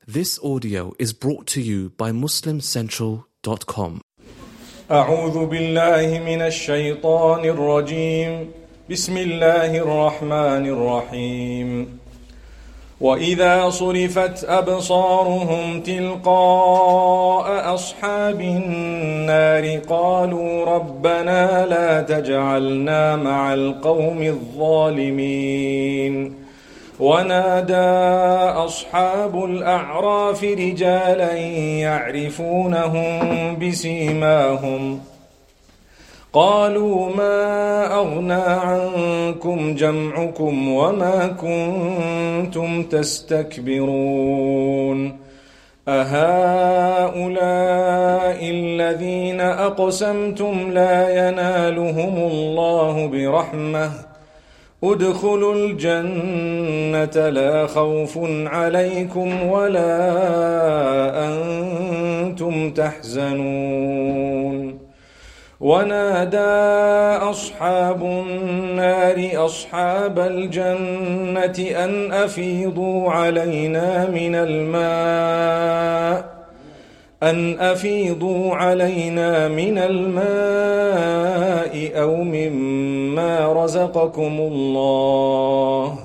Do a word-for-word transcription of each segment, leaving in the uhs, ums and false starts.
This audio is brought to you by muslim central dot com. أعوذ بالله من الشيطان الرجيم. بسم الله الرحمن الرحيم. وإذا صرفت أبصارهم تلقاء أصحاب النار قالوا ربنا لا تجعلنا مع القوم الظالمين. ونادى أصحاب الأعراف رجالا يعرفونهم بسيماهم قالوا ما أغنى عنكم جمعكم وما كنتم تستكبرون أهؤلاء الذين أقسمتم لا ينالهم الله برحمة ادخلوا الجنة لا خوف عليكم ولا أنتم تحزنون. ونادى أصحاب النار أصحاب الجنة أن أفيضوا علينا من الماء أن أفيضوا علينا من الماء أو مما رزقكم الله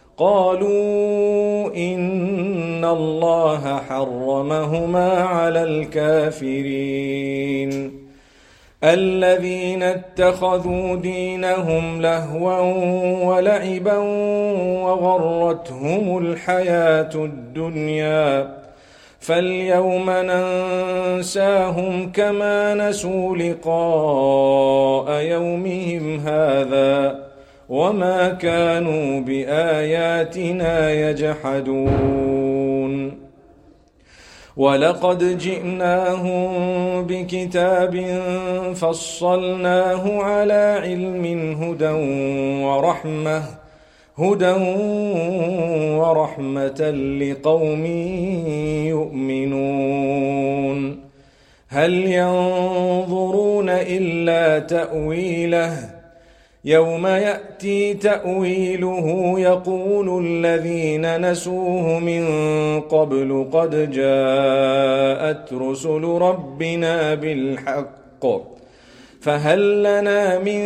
قالوا إن الله حرمهما على الكافرين. الذين اتخذوا دينهم لهوا ولعبا وغرتهم الحياة الدنيا فاليوم ننساهم كما نسوا لقاء يومهم هذا وما كانوا بآياتنا يجحدون. ولقد جئناهم بكتاب فصلناه على علم هدى ورحمة هدى ورحمة لقوم يؤمنون. هل ينظرون إلا تأويله يوم يأتي تأويله يقول الذين نسوه من قبل قد جاءت رسل ربنا بالحق فهل لنا من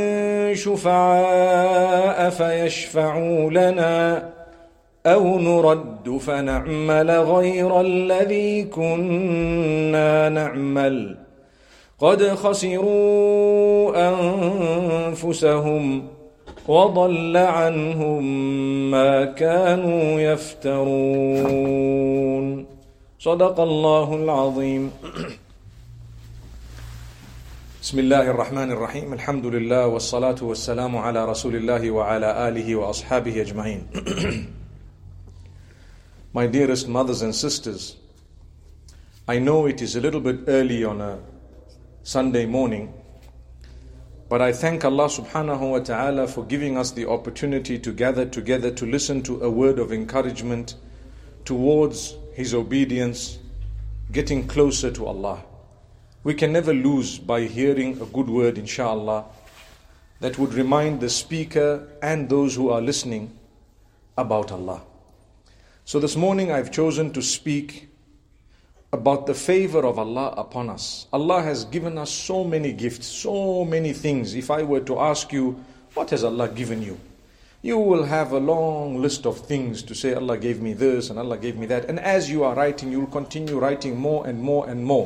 شفعاء فيشفعوا لنا أو نرد فنعمل غير الذي كنا نعمل قد خسروا أنفسهم وضل عنهم ما كانوا يفترون. صدق الله العظيم. بسم الله الرحمن الرحيم. الحمد لله والصلاة والسلام على رسول الله وعلى آله وأصحابه أجمعين. My dearest mothers and sisters, I know it is a little bit early on a Sunday morning, but I thank Allah subhanahu wa ta'ala for giving us the opportunity to gather together to listen to a word of encouragement towards His obedience, getting closer to Allah. We can never lose by hearing a good word, inshallah, that would remind the speaker and those who are listening about Allah. So this morning I've chosen to speak about the favor of Allah upon us. Allah has given us so many gifts, so many things. If I were to ask you, what has Allah given you? You will have a long list of things to say, Allah gave me this and Allah gave me that. And as you are writing, you will continue writing more and more and more.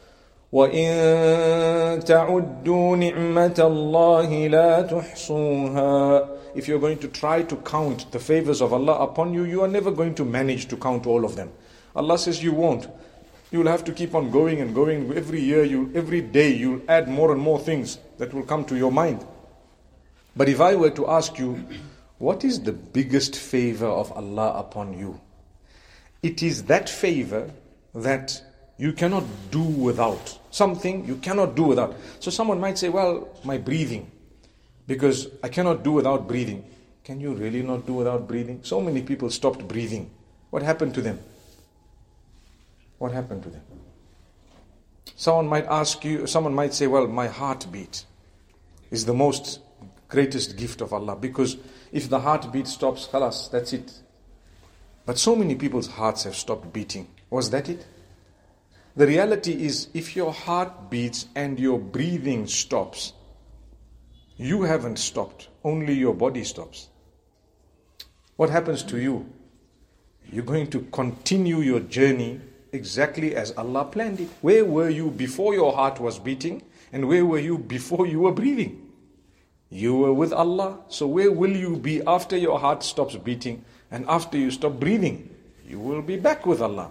وَإِن تَعُدُّوا نِعْمَةَ اللَّهِ لَا تُحْصُوهَا. If you're going to try to count the favors of Allah upon you, you are never going to manage to count all of them. Allah says you won't. You will have to keep on going and going. Every year, you, every day, you'll add more and more things that will come to your mind. But if I were to ask you, what is the biggest favor of Allah upon you? It is that favor that you cannot do without. Something you cannot do without. So someone might say, well, my breathing, because I cannot do without breathing. Can you really not do without breathing? So many people stopped breathing. What happened to them? What happened to them? Someone might ask you, someone might say, well, my heartbeat is the most greatest gift of Allah, because if the heartbeat stops, khalas, that's it. But so many people's hearts have stopped beating. Was that it? The reality is, if your heart beats and your breathing stops, you haven't stopped, only your body stops. What happens to you? You're going to continue your journey exactly as Allah planned it. Where were you before your heart was beating? And where were you before you were breathing? You were with Allah. So where will you be after your heart stops beating and after you stop breathing? You will be back with Allah.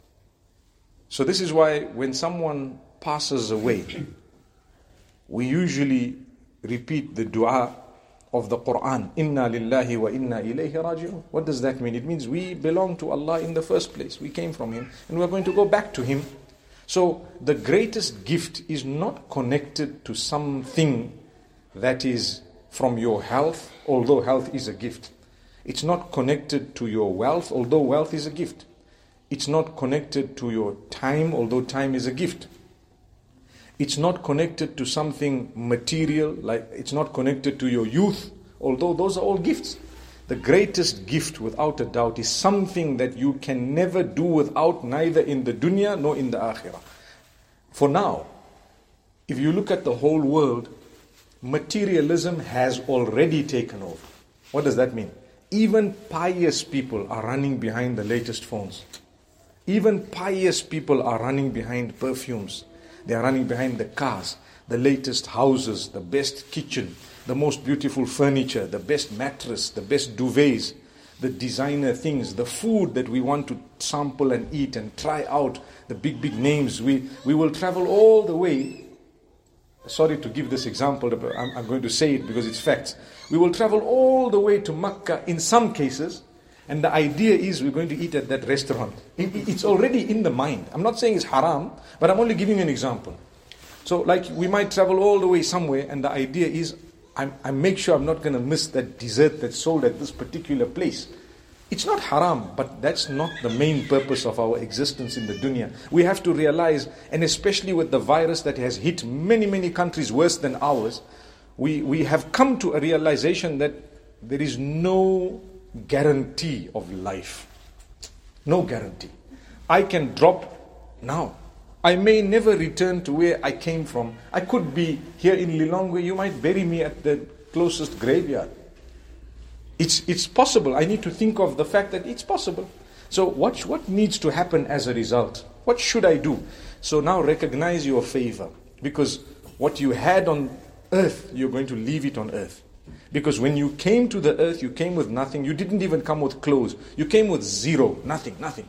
So this is why when someone passes away, we usually repeat the dua of the Quran, Inna lillahi wa inna ilayhi raji'un. What does that mean? It means we belong to Allah in the first place. We came from Him and we're going to go back to Him. So the greatest gift is not connected to something that is from your health, although health is a gift. It's not connected to your wealth, although wealth is a gift. It's not connected to your time, although time is a gift. It's not connected to something material, like it's not connected to your youth, although those are all gifts. The greatest gift, without a doubt, is something that you can never do without, neither in the dunya nor in the akhirah. For now, if you look at the whole world, materialism has already taken over. What does that mean? Even pious people are running behind the latest phones. Even pious people are running behind perfumes. They are running behind the cars, the latest houses, the best kitchen, the most beautiful furniture, the best mattress, the best duvets, the designer things, the food that we want to sample and eat and try out, the big, big names. We, we will travel all the way. Sorry to give this example, but I'm, I'm going to say it because it's facts. We will travel all the way to Makkah in some cases, and the idea is we're going to eat at that restaurant. It, it's already in the mind. I'm not saying it's haram, but I'm only giving you an example. So like we might travel all the way somewhere, and the idea is I, I make sure I'm not going to miss that dessert that's sold at this particular place. It's not haram, but that's not the main purpose of our existence in the dunya. We have to realize, and especially with the virus that has hit many, many countries worse than ours, we, we have come to a realization that there is no guarantee of life. No guarantee. I can drop now. I may never return to where I came from. I could be here in Lilongwe. You might bury me at the closest graveyard. It's it's possible. I need to think of the fact that it's possible. So what, what needs to happen as a result? What should I do? So now recognize your favor. Because what you had on earth, you're going to leave it on earth. Because when you came to the earth, you came with nothing. You didn't even come with clothes. You came with zero. Nothing, nothing.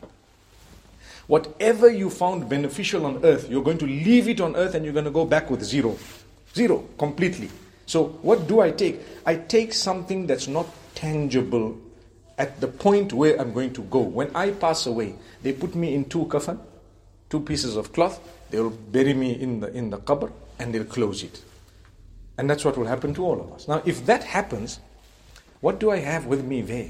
Whatever you found beneficial on earth, you're going to leave it on earth and you're going to go back with zero. Zero, completely. So what do I take? I take something that's not tangible at the point where I'm going to go. When I pass away, they put me in two kafan, two pieces of cloth. They will bury me in the in the qabr and they'll close it. And that's what will happen to all of us. Now, if that happens, what do I have with me there?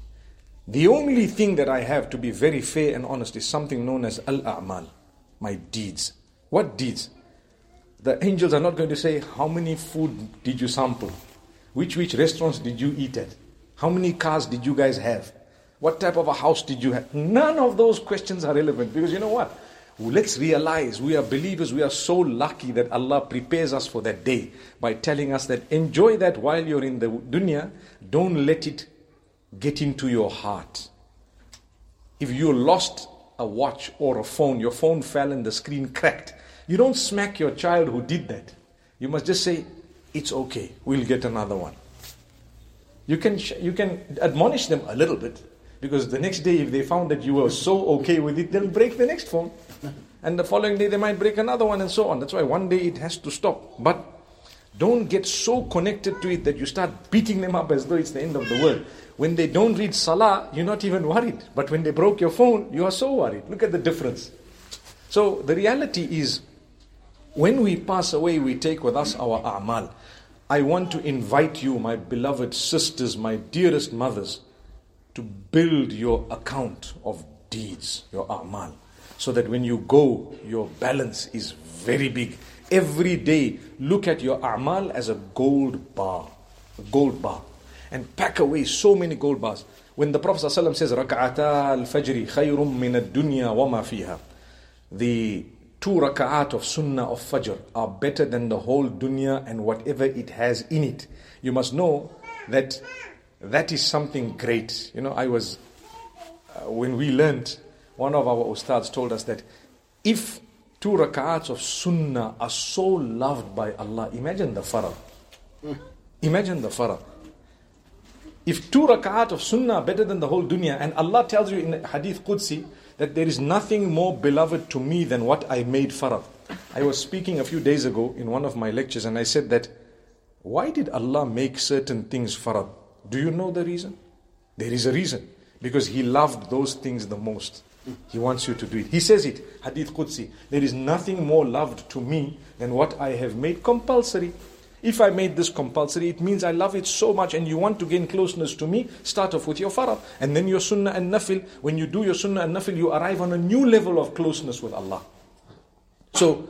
The only thing that I have, to be very fair and honest, is something known as al-a'mal, my deeds. What deeds? The angels are not going to say, how many food did you sample? Which which restaurants did you eat at? How many cars did you guys have? What type of a house did you have? None of those questions are relevant, because you know what? Let's realize we are believers. We are so lucky that Allah prepares us for that day by telling us that enjoy that while you're in the dunya. Don't let it get into your heart. If you lost a watch or a phone, your phone fell and the screen cracked, you don't smack your child who did that. You must just say, it's okay, we'll get another one. You can you can admonish them a little bit, because the next day if they found that you were so okay with it, they'll break the next phone. And the following day they might break another one, and so on. That's why one day it has to stop. But don't get so connected to it that you start beating them up as though it's the end of the world. When they don't read salah, you're not even worried. But when they broke your phone, you are so worried. Look at the difference. So the reality is, when we pass away, we take with us our a'mal. I want to invite you, my beloved sisters, my dearest mothers, to build your account of deeds, your a'mal, so that when you go, your balance is very big. Every day, look at your a'mal as a gold bar, a gold bar, and pack away so many gold bars. When the Prophet ﷺ says, رَكَعَتَا الْفَجْرِ خَيْرٌ مِّنَ الدُّنْيَا وَمَا فِيهَا, the two raka'at of sunnah of fajr are better than the whole dunya and whatever it has in it. You must know that that is something great. You know, I was, uh, when we learned, one of our ustads told us that if two raka'ats of sunnah are so loved by Allah, imagine the farad. Imagine the farad. If two raka'at of sunnah are better than the whole dunya, and Allah tells you in Hadith Qudsi that there is nothing more beloved to me than what I made farad. I was speaking a few days ago in one of my lectures and I said that, why did Allah make certain things farad? Do you know the reason? There is a reason. Because He loved those things the most. He wants you to do it. He says it, Hadith Qudsi, there is nothing more loved to me than what I have made compulsory. If I made this compulsory, it means I love it so much and you want to gain closeness to me, start off with your farad. And then your sunnah and nafil. When you do your sunnah and nafil, you arrive on a new level of closeness with Allah. So,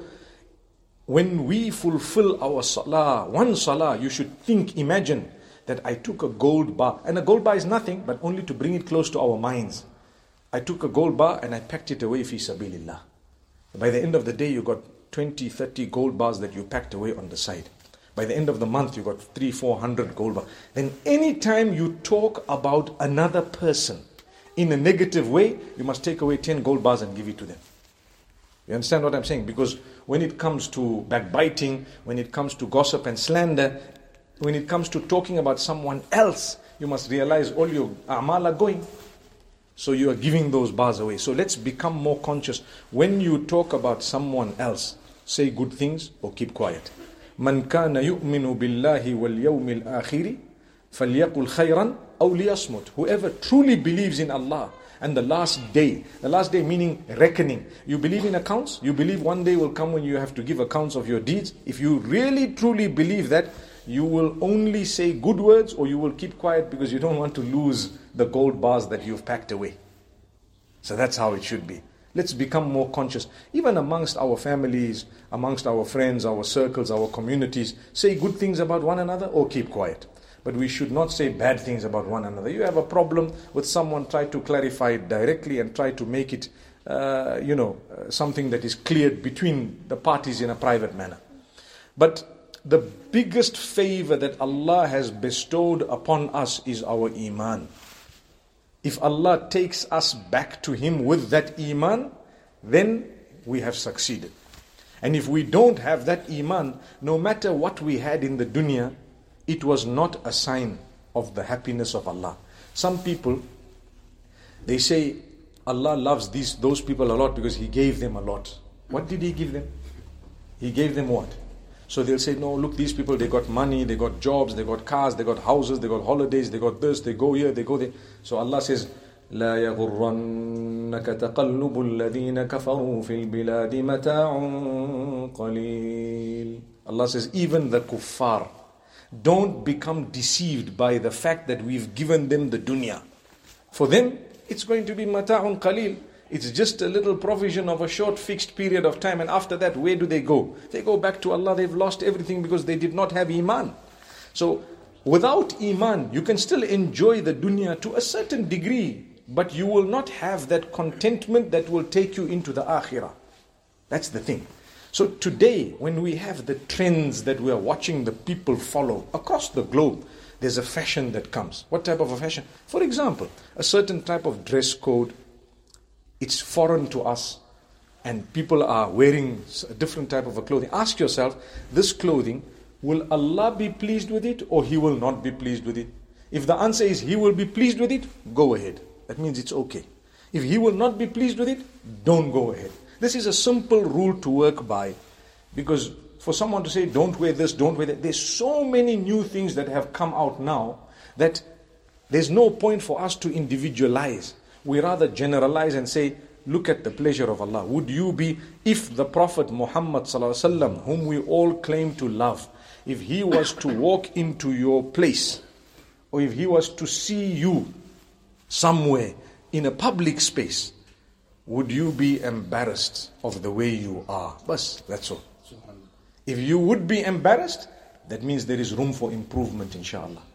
when we fulfill our salah, one salah, you should think, imagine that I took a gold bar. And a gold bar is nothing, but only to bring it close to our minds. I took a gold bar and I packed it away fi sabilillah. By the end of the day, you got twenty, thirty gold bars that you packed away on the side. By the end of the month, you got three, four hundred gold bars. Then anytime you talk about another person in a negative way, you must take away ten gold bars and give it to them. You understand what I'm saying? Because when it comes to backbiting, when it comes to gossip and slander, when it comes to talking about someone else, you must realize all your a'mal are going. So you are giving those bars away. So let's become more conscious. When you talk about someone else, say good things or keep quiet. من كان يؤمن بالله واليوم الآخر فليقل خيرا أو ليصمت. Whoever truly believes in Allah and the last day, the last day meaning reckoning. You believe in accounts? You believe one day will come when you have to give accounts of your deeds? If you really truly believe that, you will only say good words or you will keep quiet because you don't want to lose the gold bars that you've packed away. So that's how it should be. Let's become more conscious. Even amongst our families, amongst our friends, our circles, our communities, say good things about one another or keep quiet. But we should not say bad things about one another. You have a problem with someone, try to clarify it directly and try to make it, uh, you know, uh, something that is cleared between the parties in a private manner. But the biggest favor that Allah has bestowed upon us is our iman. If Allah takes us back to Him with that iman, then we have succeeded. And if we don't have that iman, no matter what we had in the dunya, it was not a sign of the happiness of Allah. Some people, they say Allah loves these those people a lot because He gave them a lot. What did He give them? He gave them what? So they'll say, no, look, these people, they got money, they got jobs, they got cars, they got houses, they got holidays, they got this, they go here, they go there. So Allah says, لا يغرنك تقلب الذين كفروا في البلاد متاع قليل. Allah says, even the kuffar, don't become deceived by the fact that we've given them the dunya. For them, it's going to be mata'un qalil. It's just a little provision of a short fixed period of time. And after that, where do they go? They go back to Allah. They've lost everything because they did not have iman. So, without iman, you can still enjoy the dunya to a certain degree. But you will not have that contentment that will take you into the akhirah. That's the thing. So today, when we have the trends that we are watching the people follow across the globe, there's a fashion that comes. What type of a fashion? For example, a certain type of dress code. It's foreign to us and people are wearing a different type of a clothing. Ask yourself, this clothing, will Allah be pleased with it or He will not be pleased with it? If the answer is He will be pleased with it, go ahead. That means it's okay. If He will not be pleased with it, don't go ahead. This is a simple rule to work by, because for someone to say don't wear this, don't wear that, there's so many new things that have come out now that there's no point for us to individualize. We rather generalize and say, look at the pleasure of Allah. Would you be, if the Prophet Muhammad sallallahu alaihi wasallam, whom we all claim to love, if he was to walk into your place, or if he was to see you somewhere in a public space, would you be embarrassed of the way you are? Bas, that's all. If you would be embarrassed, that means there is room for improvement, inshallah.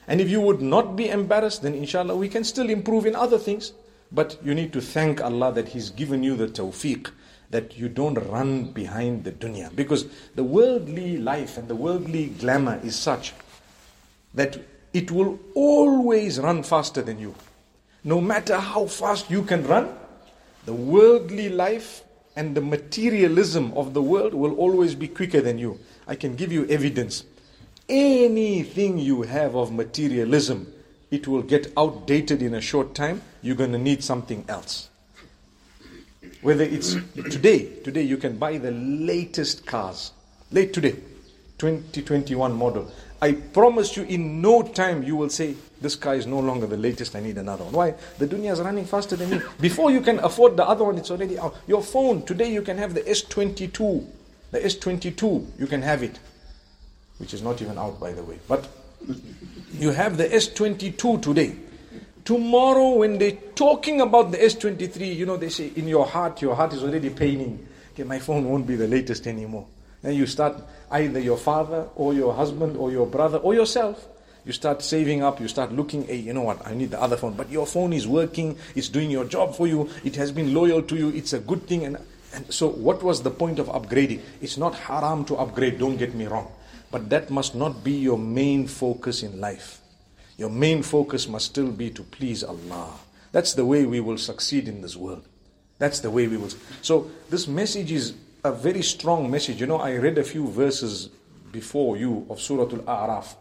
And if you would not be embarrassed, then inshallah we can still improve in other things. But you need to thank Allah that He's given you the tawfiq, that you don't run behind the dunya. Because the worldly life and the worldly glamour is such that it will always run faster than you. No matter how fast you can run, the worldly life and the materialism of the world will always be quicker than you. I can give you evidence. Anything you have of materialism, it will get outdated in a short time. You're going to need something else. Whether it's today, today you can buy the latest cars. Late today, twenty twenty-one model. I promise you in no time you will say, this car is no longer the latest, I need another one. Why? The dunya is running faster than me. Before you can afford the other one, it's already out. Your phone, today you can have the S twenty-two. The S twenty-two, you can have it. Which is not even out, by the way. But you have the S twenty-two today. Tomorrow when they're talking about the S twenty-three, you know, they say in your heart, your heart is already paining. Okay, my phone won't be the latest anymore. Then you start, either your father or your husband or your brother or yourself, you start saving up, you start looking, hey, you know what, I need the other phone. But your phone is working, it's doing your job for you, it has been loyal to you, it's a good thing. And, and so what was the point of upgrading? It's not haram to upgrade, don't get me wrong. But that must not be your main focus in life. Your main focus must still be to please Allah. That's the way we will succeed in this world. That's the way we will. So this message is a very strong message. You know, I read a few verses before you of Surah Al-A'raf.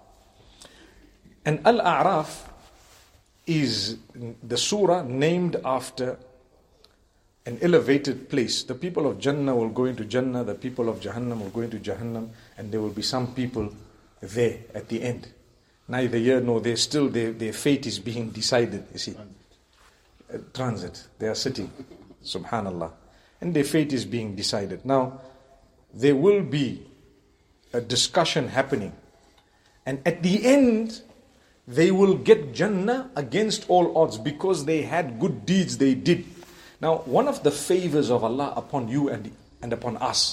And Al-A'raf is the surah named after an elevated place. The people of Jannah will go into Jannah, the people of Jahannam will go into Jahannam, and there will be some people there at the end. Neither here nor there, still their, their fate is being decided, you see. Uh, transit, they are sitting, subhanallah. And their fate is being decided. Now, there will be a discussion happening. And at the end, they will get Jannah against all odds because they had good deeds they did. Now, one of the favors of Allah upon you and, and upon us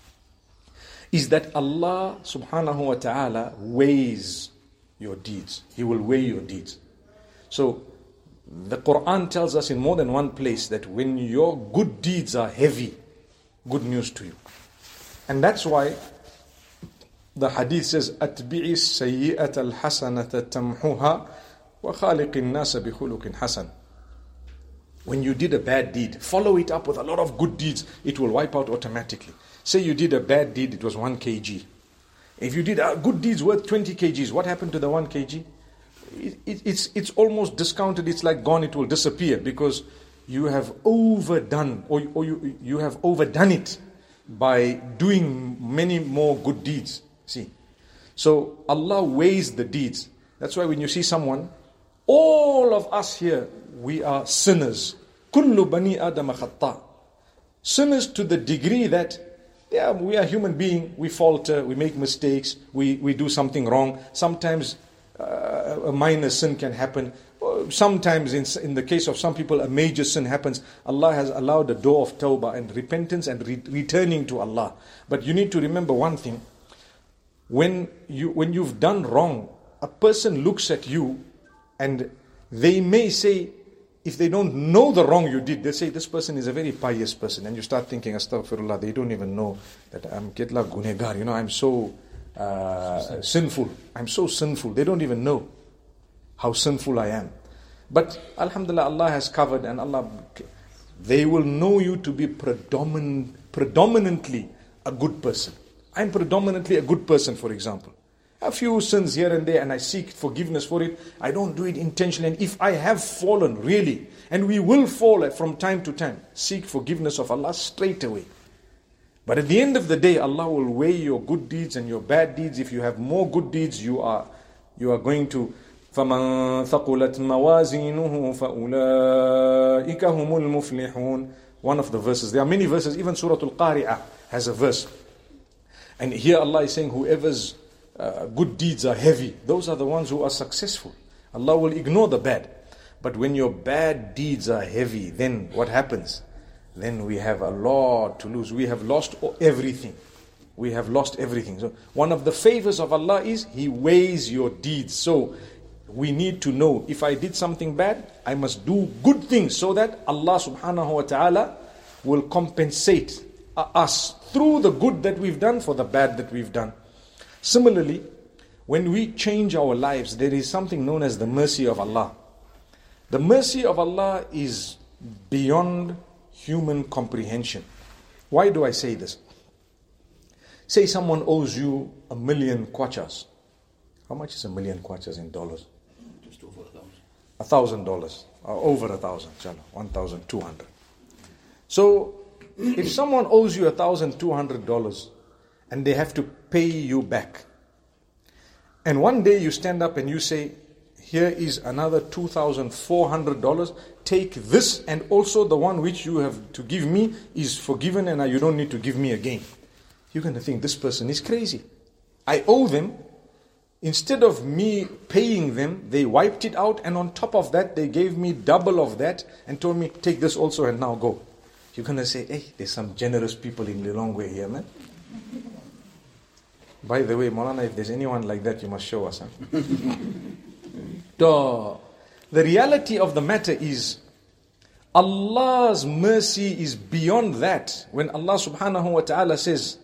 is that Allah subhanahu wa ta'ala weighs your deeds. He will weigh your deeds. So, the Quran tells us in more than one place that when your good deeds are heavy, good news to you. And that's why the hadith says, أَتْبِعِ السَّيِّئَةَ الْحَسَنَةَ تَمْحُهَا وَخَالِقِ النَّاسَ بِخُلُقٍ حَسَنٍ. When you did a bad deed, follow it up with a lot of good deeds. It will wipe out automatically. Say you did a bad deed, it was one kilogram. If you did a good deeds worth twenty kilograms, what happened to the one kilogram? It, it, it's, it's almost discounted, it's like gone, it will disappear because you have overdone or, or you, you have overdone it by doing many more good deeds. See, so Allah weighs the deeds. That's why when you see someone, all of us here, we are sinners. Kullu bani Adam khata. Sinners to the degree that, yeah, we are human beings, we falter, we make mistakes, we, we do something wrong. Sometimes uh, a minor sin can happen. Sometimes in, in the case of some people, a major sin happens. Allah has allowed a door of tawbah and repentance and re- returning to Allah. But you need to remember one thing. When, you, when you've done wrong, a person looks at you and they may say, if they don't know the wrong you did, they say, this person is a very pious person. And you start thinking, astaghfirullah, they don't even know that I'm ketla gunegar. You know, I'm so uh, sinful. I'm so sinful. They don't even know how sinful I am. But alhamdulillah, Allah has covered, and Allah, they will know you to be predominant, predominantly a good person. I'm predominantly a good person, for example. A few sins here and there, and I seek forgiveness for it. I don't do it intentionally. And if I have fallen, really, and we will fall from time to time, seek forgiveness of Allah straight away. But at the end of the day, Allah will weigh your good deeds and your bad deeds. If you have more good deeds, you are you are going to فَمَنْ ثَقُلَتْ مَوَازِينُهُ فَأُولَٰئِكَ هُمُ الْمُفْلِحُونَ. One of the verses. There are many verses. Even Surah Al-Qari'ah has a verse. And here Allah is saying, whoever's uh, good deeds are heavy, those are the ones who are successful. Allah will ignore the bad. But when your bad deeds are heavy, then what happens? Then we have a lot to lose. We have lost everything. We have lost everything. So one of the favors of Allah is He weighs your deeds. So we need to know, if I did something bad, I must do good things so that Allah subhanahu wa ta'ala will compensate us through the good that we've done for the bad that we've done. Similarly, when we change our lives, there is something known as the mercy of Allah. The mercy of Allah is beyond human comprehension. Why do I say this? Say someone owes you a million kwachas. How much is a million kwachas in dollars? Just over a thousand. A thousand dollars. Or over a thousand. One thousand two hundred. So, if someone owes you a thousand two hundred dollars and they have to pay you back, and one day you stand up and you say, here is another two thousand four hundred dollars, take this and also the one which you have to give me is forgiven and you don't need to give me again. You're going to think this person is crazy. I owe them. Instead of me paying them, they wiped it out, and on top of that, they gave me double of that and told me, take this also and now go. You're going to say, hey, there's some generous people in Lilongwe here, man. By the way, Maulana, if there's anyone like that, you must show us. Huh? the, the reality of the matter is, Allah's mercy is beyond that. When Allah subhanahu wa ta'ala says,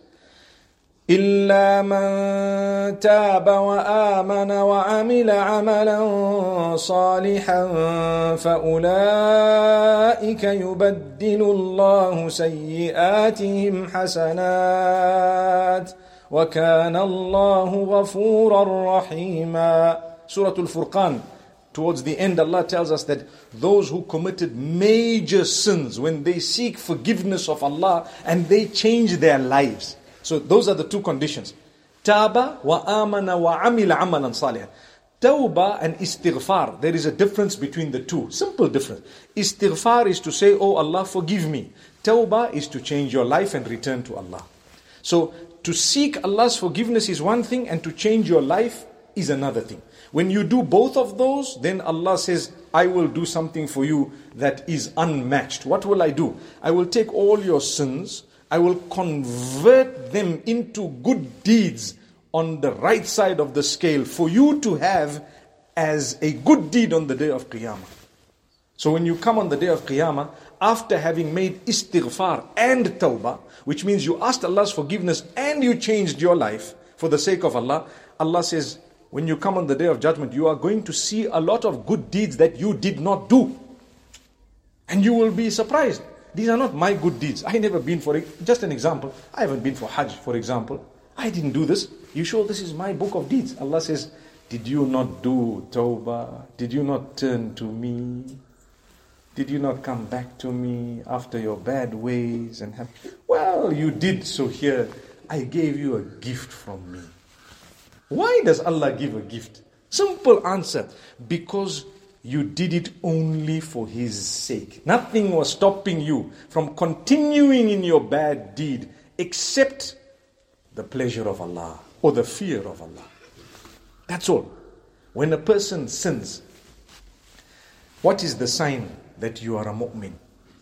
إِلَّا مَن تَابَ وَآمَنَ وَعَمِلَ عَمَلًا صَالِحًا فَأُولَٰئِكَ يُبَدِّلُ اللَّهُ سَيِّئَاتِهِمْ حَسَنَاتٍ وَكَانَ اللَّهُ غَفُورًا رَحِيمًا. Surah Al-Furqan, towards the end, Allah tells us that those who committed major sins, when they seek forgiveness of Allah and they change their lives. So those are the two conditions. Taba wa amana wa amila amalan salihan. Tawbah and istighfar, there is a difference between the two. Simple difference. Istighfar is to say, oh Allah, forgive me. Tawbah is to change your life and return to Allah. So to seek Allah's forgiveness is one thing, and to change your life is another thing. When you do both of those, then Allah says, I will do something for you that is unmatched. What will I do? I will take all your sins, I will convert them into good deeds on the right side of the scale for you to have as a good deed on the day of Qiyamah. So when you come on the day of Qiyamah, after having made istighfar and tawbah, which means you asked Allah's forgiveness and you changed your life for the sake of Allah, Allah says, when you come on the day of judgment, you are going to see a lot of good deeds that you did not do. And you will be surprised. These are not my good deeds. I never been for it. Just an example. I haven't been for Hajj, for example. I didn't do this. You sure this is my book of deeds? Allah says, did you not do tawbah? Did you not turn to me? Did you not come back to me after your bad ways? And have... Well, you did. So here, I gave you a gift from me. Why does Allah give a gift? Simple answer. Because you did it only for His sake. Nothing was stopping you from continuing in your bad deed except the pleasure of Allah or the fear of Allah. That's all. When a person sins, what is the sign that you are a mu'min?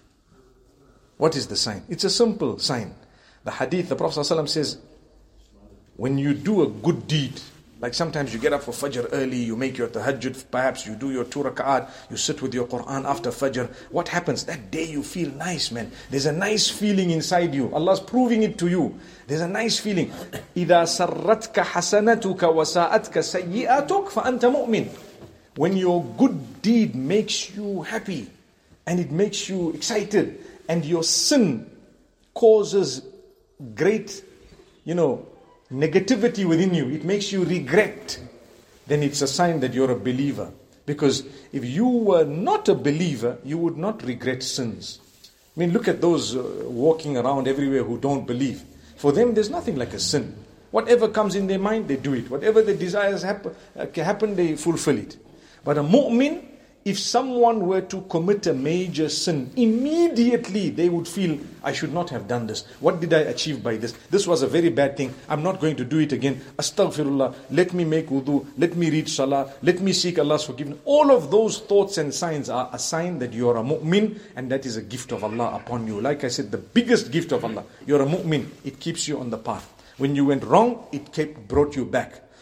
What is the sign? It's a simple sign. The hadith, the Prophet ﷺ says, when you do a good deed, like sometimes you get up for Fajr early, you make your tahajjud, perhaps you do your two rak'at, you sit with your Quran after Fajr. What happens? That day you feel nice, man. There's a nice feeling inside you. Allah's proving it to you. There's a nice feeling. إِذَا سَرَّتْكَ حَسَنَتُكَ وَسَاءَتْكَ سَيِّئَتُكَ فَأَنْتَ مُؤْمِنٌ. When your good deed makes you happy, and it makes you excited, and your sin causes great, you know, negativity within you, it makes you regret, then it's a sign that you're a believer. Because if you were not a believer, you would not regret sins. I mean, look at those uh, walking around everywhere who don't believe. For them, there's nothing like a sin. Whatever comes in their mind, they do it. Whatever their desires happen, uh, happen they fulfill it. But a mu'min, if someone were to commit a major sin, immediately they would feel, I should not have done this. What did I achieve by this? This was a very bad thing. I'm not going to do it again. Astaghfirullah. Let me make wudu. Let me read salah. Let me seek Allah's forgiveness. All of those thoughts and signs are a sign that you are a mu'min, and that is a gift of Allah upon you. Like I said, the biggest gift of Allah. You're a mu'min. It keeps you on the path. When you went wrong, it kept, brought you back.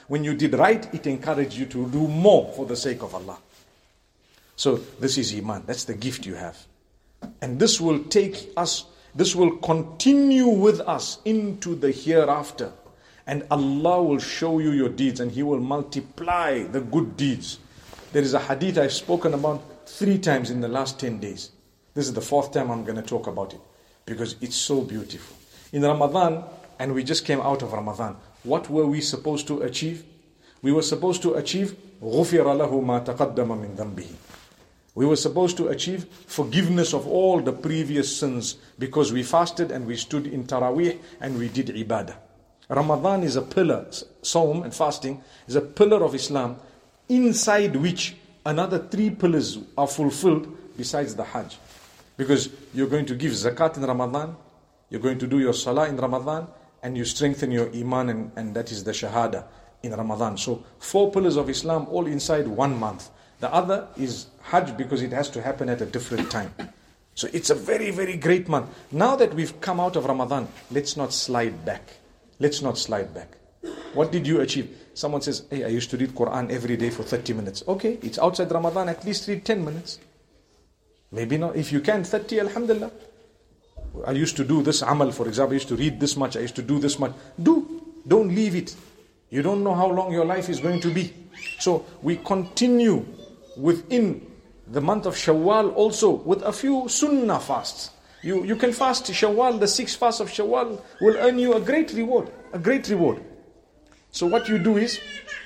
When you did right, it encouraged you to do more for the sake of Allah. So this is Iman. That's the gift you have. And this will take us, this will continue with us into the hereafter. And Allah will show you your deeds and He will multiply the good deeds. There is a hadith I've spoken about three times in the last ten days. This is the fourth time I'm going to talk about it because it's so beautiful. In Ramadan, and we just came out of Ramadan, what were we supposed to achieve? We were supposed to achieve غُفِرَ لَهُ مَا تَقَدَّمَ مِنْ ذَنْبِهِ. We were supposed to achieve forgiveness of all the previous sins because we fasted and we stood in Taraweeh and we did ibadah. Ramadan is a pillar, Sawm and fasting is a pillar of Islam inside which another three pillars are fulfilled besides the Hajj. Because you're going to give zakat in Ramadan, you're going to do your salah in Ramadan, and you strengthen your iman, and, and that is the shahada in Ramadan. So four pillars of Islam all inside one month. The other is Hajj because it has to happen at a different time. So it's a very, very great month. Now that we've come out of Ramadan, let's not slide back. Let's not slide back. What did you achieve? Someone says, hey, I used to read Quran every day for thirty minutes. Okay, it's outside Ramadan, at least read ten minutes. Maybe not. If you can, thirty, alhamdulillah. I used to do this amal, for example. I used to read this much. I used to do this much. Do. Don't leave it. You don't know how long your life is going to be. So we continue within the month of Shawwal also with a few sunnah fasts. You, you can fast Shawwal, the sixth fast of Shawwal will earn you a great reward. A great reward. So what you do is,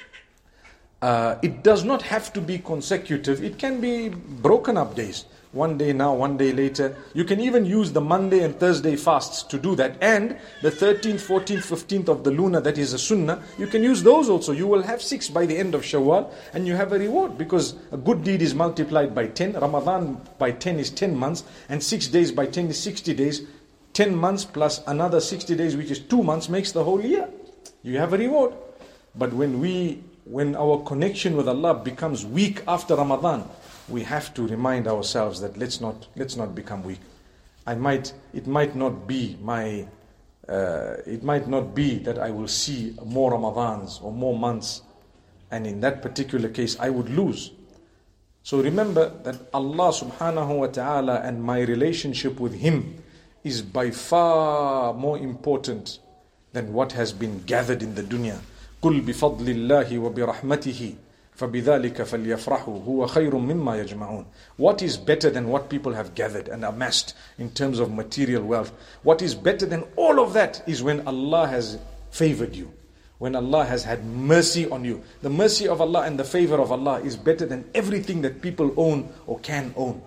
uh, it does not have to be consecutive. It can be broken up days. One day now, one day later. You can even use the Monday and Thursday fasts to do that. And the thirteenth, fourteenth, fifteenth of the lunar, that is a sunnah, you can use those also. You will have six by the end of Shawwal and you have a reward because a good deed is multiplied by ten. Ramadan by ten is ten months and six days by ten is sixty days. ten months plus another sixty days, which is two months, makes the whole year. You have a reward. But when we, when our connection with Allah becomes weak after Ramadan, we have to remind ourselves that let's not let's not become weak. I might it might not be my uh, it might not be that I will see more Ramadans or more months, and in that particular case I would lose. So remember that Allah subhanahu wa ta'ala and my relationship with Him is by far more important than what has been gathered in the dunya. قُلْ بِفَضْلِ اللَّهِ وَبِرَحْمَتِهِ فَبِذَلِكَ فَلْيَفْرَحُوا هُوَ خَيْرٌ مِمَّا يَجْمَعُونَ. What is better than what people have gathered and amassed in terms of material wealth? What is better than all of that is when Allah has favored you, when Allah has had mercy on you. The mercy of Allah and the favor of Allah is better than everything that people own or can own.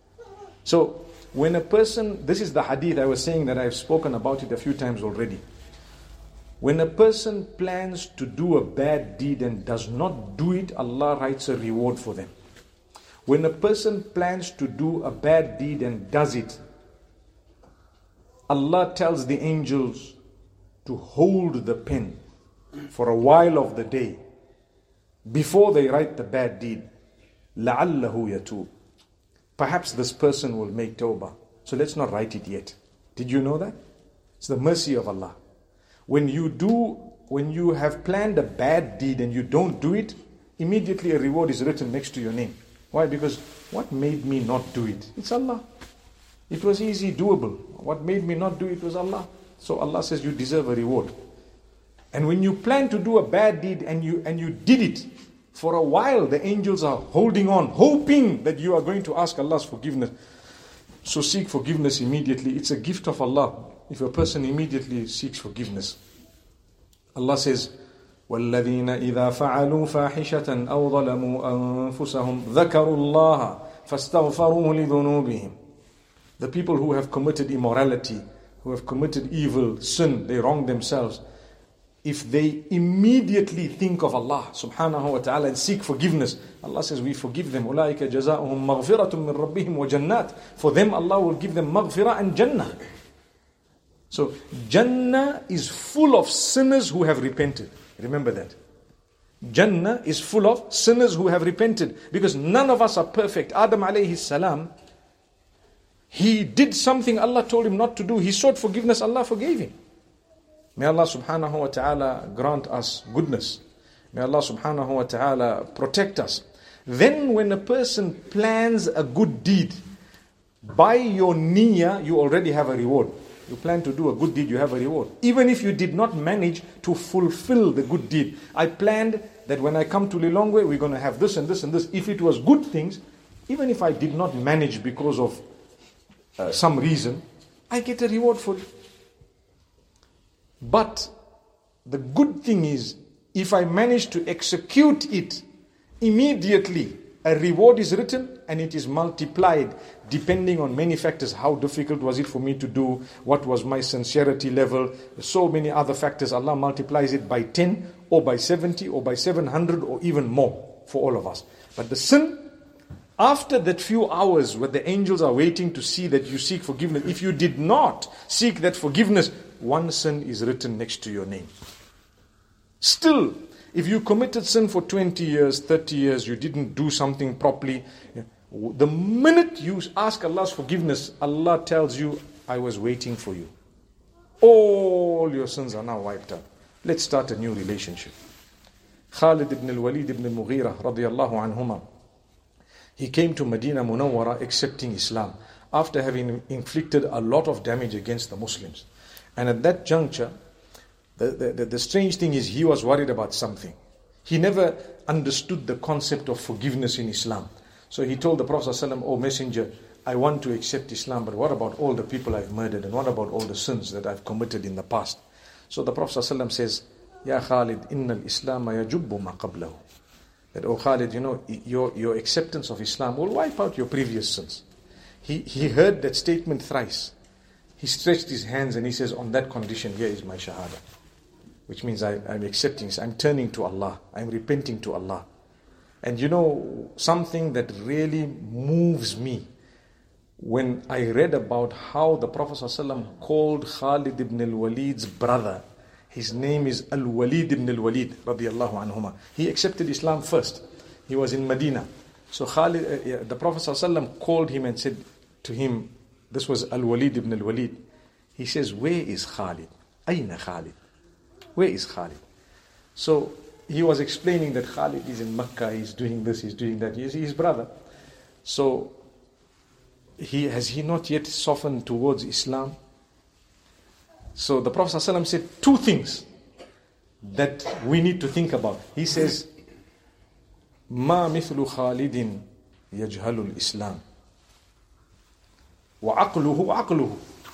So when a person, this is the hadith I was saying that I've spoken about it a few times already. When a person plans to do a bad deed and does not do it, Allah writes a reward for them. When a person plans to do a bad deed and does it, Allah tells the angels to hold the pen for a while of the day before they write the bad deed. لَعَلَّهُ يَتُوبُ. Perhaps this person will make tawbah. So let's not write it yet. Did you know that? It's the mercy of Allah. When you do, when you have planned a bad deed and you don't do it, immediately a reward is written next to your name. Why? Because what made me not do it? It's Allah. It was easy, doable. What made me not do it was Allah. So Allah says you deserve a reward. And when you plan to do a bad deed and you and you did it, for a while the angels are holding on, hoping that you are going to ask Allah's forgiveness. So seek forgiveness immediately. It's a gift of Allah if a person immediately seeks forgiveness. Allah says, وَالَّذِينَ إِذَا فَعَلُوا فَاحِشَةً أَوْ ظَلَمُوا أَنفُسَهُمْ ذَكَرُوا اللَّهَ فَاسْتَغْفَرُوهُ لِذُنُوبِهِمْ. The people who have committed immorality, who have committed evil, sin, they wrong themselves. If they immediately think of Allah subhanahu wa ta'ala and seek forgiveness, Allah says we forgive them. أُولَٰئِكَ جَزَاؤُهُمْ مَغْفِرَةٌ مِّن رَبِّهِمْ وَجَنَّاتٍ. For them Allah will give them maghfirah and Jannah. So Jannah is full of sinners who have repented. Remember that. Jannah is full of sinners who have repented. Because none of us are perfect. Adam alayhi salam, he did something Allah told him not to do. He sought forgiveness, Allah forgave him. May Allah subhanahu wa ta'ala grant us goodness May Allah subhanahu wa ta'ala protect us. Then when a person plans a good deed, by your niyyah, you already have a reward. You plan to do a good deed, you have a reward. Even if you did not manage to fulfill the good deed. I planned that when I come to Lilongwe, we're going to have this and this and this. If it was good things, even if I did not manage because of uh, some reason, I get a reward for it. But the good thing is, if I manage to execute it, immediately a reward is written and it is multiplied depending on many factors. How difficult was it for me to do? What was my sincerity level? So many other factors. Allah multiplies it by ten or by seventy or by seven hundred or even more for all of us. But the sin, after that few hours where the angels are waiting to see that you seek forgiveness, if you did not seek that forgiveness, one sin is written next to your name. Still, if you committed sin for twenty years, thirty years, you didn't do something properly, the minute you ask Allah's forgiveness, Allah tells you, I was waiting for you. All your sins are now wiped out. Let's start a new relationship. Khalid ibn al-Walid ibn al-Mughira radiyallahu anhuma, he came to Medina Munawwara accepting Islam after having inflicted a lot of damage against the Muslims. And at that juncture, The, the, the strange thing is he was worried about something. He never understood the concept of forgiveness in Islam. So he told the Prophet ﷺ, "Oh Messenger, I want to accept Islam, but what about all the people I've murdered and what about all the sins that I've committed in the past?" So the Prophet ﷺ says, "Ya Khalid, inna al-Islam yajubbu ma qablahu." That, oh Khalid, you know, your, your acceptance of Islam will wipe out your previous sins. He, he heard that statement thrice. He stretched his hands and he says, on that condition, here is my shahada. Which means I, I'm accepting, I'm turning to Allah, I'm repenting to Allah. And you know, something that really moves me, when I read about how the Prophet ﷺ called Khalid ibn al-Walid's brother, his name is Al-Walid ibn al-Walid, radiyallahu anhuma. He accepted Islam first. He was in Medina. So Khalid, uh, yeah, the Prophet ﷺ called him and said to him, this was Al-Walid ibn al-Walid. He says, where is Khalid? Ayna Khalid? Where is Khalid? So he was explaining that Khalid is in Mecca, he's doing this, he's doing that, he's his brother. So he has he not yet softened towards Islam? So the Prophet ﷺ said two things that we need to think about. He says, Ma mithlu Khalidin yajhalul Islam wa aqluhu aqluhu.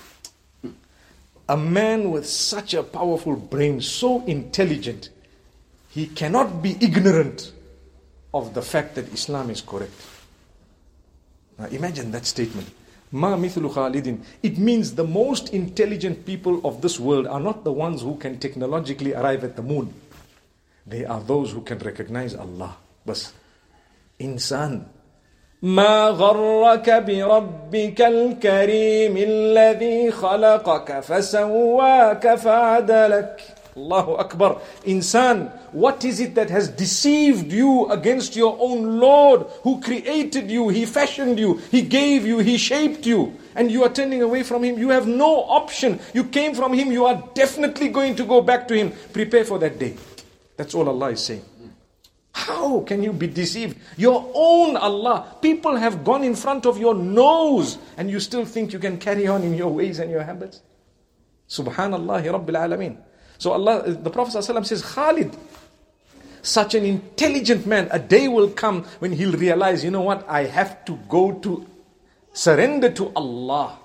A man with such a powerful brain, so intelligent, he cannot be ignorant of the fact that Islam is correct. Now imagine that statement. Ma mithlu Khalidin. It means the most intelligent people of this world are not the ones who can technologically arrive at the moon. They are those who can recognize Allah. Bas. Insan. ما غرك بربك الكريم الذي خلقك فسواك فعدلك. Allahu Akbar. Insan, what is it that has deceived you against your own Lord who created you, He fashioned you, He gave you, He shaped you, and you are turning away from Him? You have no option. You came from Him, you are definitely going to go back to Him. Prepare for that day. That's all Allah is saying. How can you be deceived? Your own Allah. People have gone in front of your nose and you still think you can carry on in your ways and your habits? Subhanallah Rabbil Alameen. So Allah, the Prophet ﷺ says, Khalid, such an intelligent man, a day will come when he'll realize, you know what, I have to go to surrender to Allah.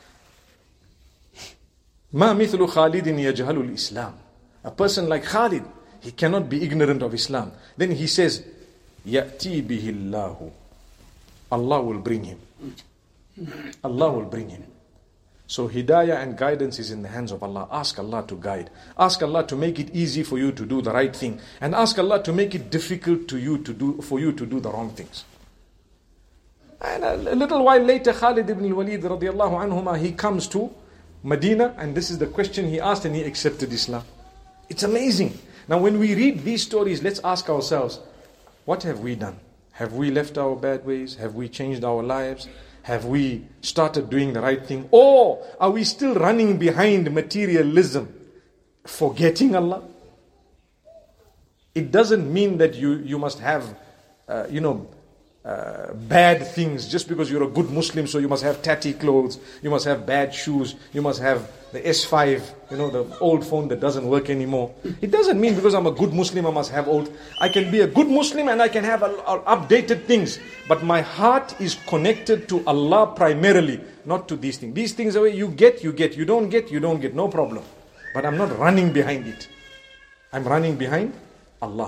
Ma mithlu Khalidin yajhalul Islam. A person like Khalid, he cannot be ignorant of Islam. Then he says, Ya'ti bihi Allahu. Allah will bring him. Allah will bring him. So hidayah and guidance is in the hands of Allah. Ask Allah to guide. Ask Allah to make it easy for you to do the right thing. And ask Allah to make it difficult to you to do, for you to do the wrong things. And a, a little while later, Khalid ibn al-Walid radiallahu anhuma, he comes to Medina, and this is the question he asked, and he accepted Islam. It's amazing. Now when we read these stories, let's ask ourselves, what have we done? Have we left our bad ways? Have we changed our lives? Have we started doing the right thing? Or are we still running behind materialism, forgetting Allah? It doesn't mean that you, you must have, uh, you know, uh, bad things just because you're a good Muslim, so you must have tatty clothes, you must have bad shoes, you must have the S five, you know, the old phone that doesn't work anymore. It doesn't mean because I'm a good Muslim I must have old. I can be a good Muslim and I can have a, a updated things, but my heart is connected to Allah primarily, not to these things. These things are you get, you get, you don't get, you don't get, no problem. But I'm not running behind it. I'm running behind Allah.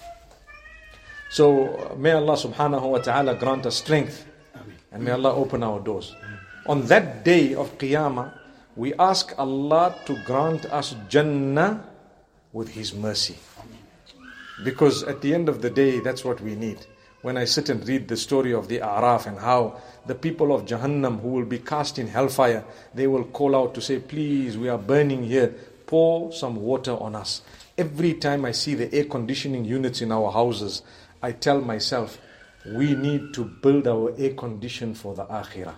So may Allah subhanahu wa ta'ala grant us strength, and may Allah open our doors. On that day of Qiyamah, we ask Allah to grant us Jannah with His mercy. Because at the end of the day, that's what we need. When I sit and read the story of the A'raf and how the people of Jahannam who will be cast in hellfire, they will call out to say, please, we are burning here, pour some water on us. Every time I see the air conditioning units in our houses, I tell myself, we need to build our air condition for the Akhirah.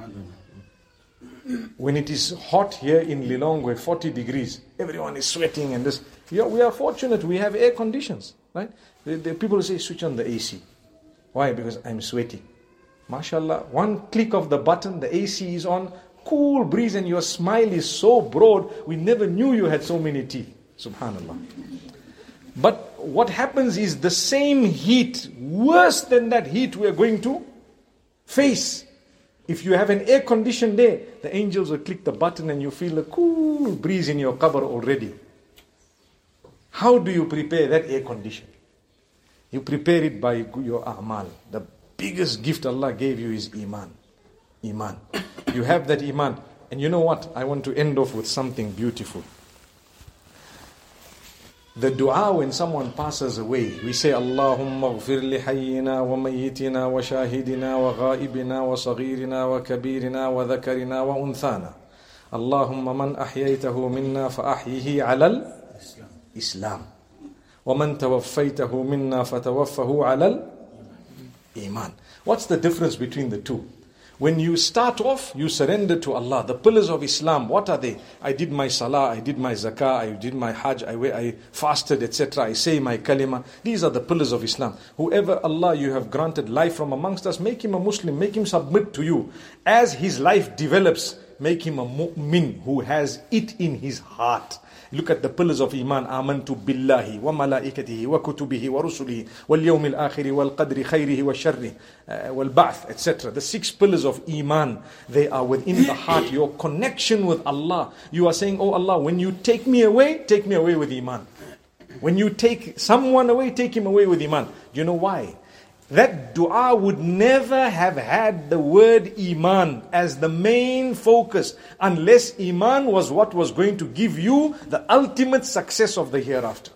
When it is hot here in Lilongwe, forty degrees, everyone is sweating and this. Yeah, we are fortunate, we have air conditions, right? The, the people say, switch on the A C. Why? Because I'm sweating. MashaAllah, one click of the button, the A C is on, cool breeze, and your smile is so broad, we never knew you had so many teeth. Subhanallah. But what happens is the same heat, worse than that heat we are going to face. If you have an air condition there, the angels will click the button and you feel a cool breeze in your qabr already. How do you prepare that air condition? You prepare it by your a'mal. The biggest gift Allah gave you is iman. Iman. You have that iman. And you know what? I want to end off with something beautiful. The dua when someone passes away, we say, Allahumma ghfir li hayyina wa mayyitina wa shahidina wa ghaibina wa saghirina wa kabirina wa dhakarina wa unthana. Allahumma man ahyaytahu minna fa ahyihi alal Islam. Wa man tawaffaytahu minna fa tawaffahu alal Iman. What's the difference between the two? When you start off, you surrender to Allah. The pillars of Islam, what are they? I did my salah, I did my zakah, I did my hajj, I, I fasted, et cetera. I say my kalima. These are the pillars of Islam. Whoever Allah you have granted life from amongst us, make him a Muslim, make him submit to you. As his life develops, make him a mu'min who has it in his heart. Look at the pillars of Iman. Amantu billahi wa malaikatihi wa kutubihi wa rusulihi wal yawmil akhiri wal qadri khayrihi wa sharrihi wal ba'th, et cetera. The six pillars of Iman, they are within the heart. Your connection with Allah. You are saying, oh Allah, when you take me away, take me away with Iman. When you take someone away, take him away with Iman. Do you know why? That dua would never have had the word Iman as the main focus unless Iman was what was going to give you the ultimate success of the hereafter.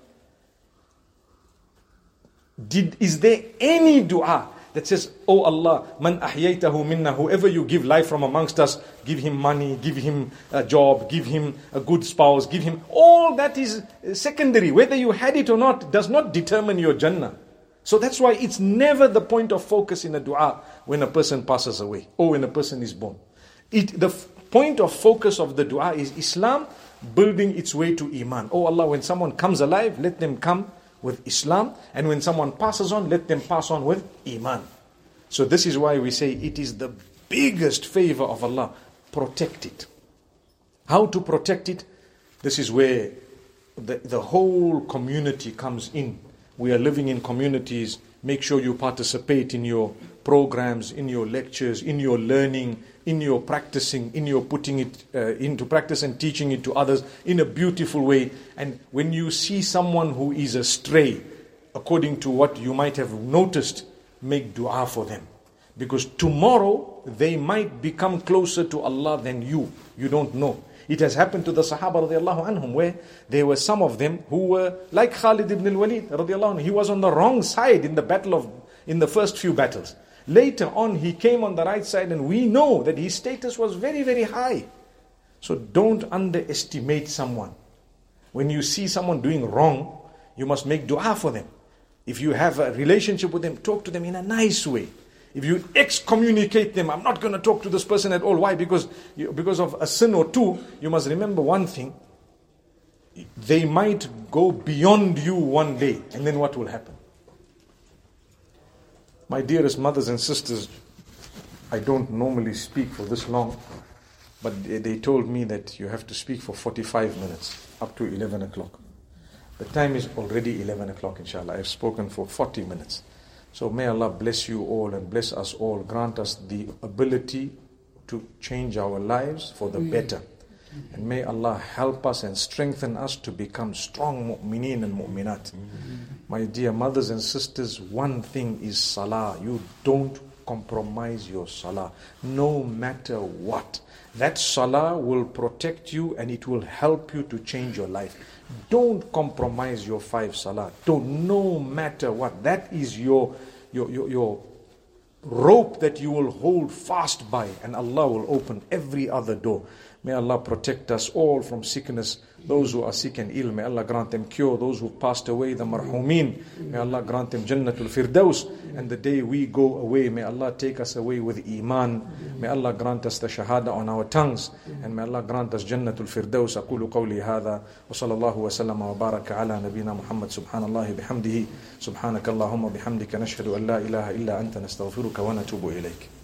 Did, is there any dua that says, oh Allah, man ahyaytahu minna, whoever you give life from amongst us, give him money, give him a job, give him a good spouse, give him, all that is secondary. Whether you had it or not does not determine your Jannah. So that's why it's never the point of focus in a dua when a person passes away or when a person is born. It, the f- point of focus of the dua is Islam building its way to Iman. Oh Allah, when someone comes alive, let them come with Islam. And when someone passes on, let them pass on with Iman. So this is why we say it is the biggest favor of Allah. Protect it. How to protect it? This is where the, the whole community comes in. We are living in communities. Make sure you participate in your programs, in your lectures, in your learning, in your practicing, in your putting it uh, into practice and teaching it to others in a beautiful way. And when you see someone who is astray, according to what you might have noticed, make dua for them. Because tomorrow they might become closer to Allah than you. You don't know. It has happened to the Sahaba radiallahu anhum, where there were some of them who were like Khalid ibn al-Walid radiallahu anhu. He was on the wrong side in the battle of, in the first few battles. Later on, he came on the right side, and we know that his status was very, very high. So don't underestimate someone. When you see someone doing wrong, you must make dua for them. If you have a relationship with them, talk to them in a nice way. If you excommunicate them, I'm not going to talk to this person at all. Why? Because, you, because of a sin or two, you must remember one thing. they might go beyond you one day, and then what will happen? My dearest mothers and sisters, I don't normally speak for this long, but they told me that you have to speak for forty-five minutes, up to eleven o'clock. The time is already eleven o'clock, inshallah. I've spoken for forty minutes. So may Allah bless you all and bless us all. Grant us the ability to change our lives for the better. And may Allah help us and strengthen us to become strong mu'mineen and mu'minat. My dear mothers and sisters, one thing is salah. You don't compromise your salah, no matter what. That salah will protect you and it will help you to change your life. Don't compromise your five salah. Don't, no matter what. That is your, your, your, your rope that you will hold fast by, and Allah will open every other door. May Allah protect us all from sickness. Those who are sick and ill, may Allah grant them cure. Those who passed away, the marhumin, may Allah grant them Jannatul Firdaus. And the day we go away, may Allah take us away with Iman. May Allah grant us the Shahada on our tongues. And may Allah grant us Jannatul Firdaus. أقول قولي هذا وصلى الله وسلم وبارك على نبينا محمد سبحان الله بحمده سبحانك اللهم بحمدك نشهد أن لا إله إلا أنت نستغفرك ونتوب إليك.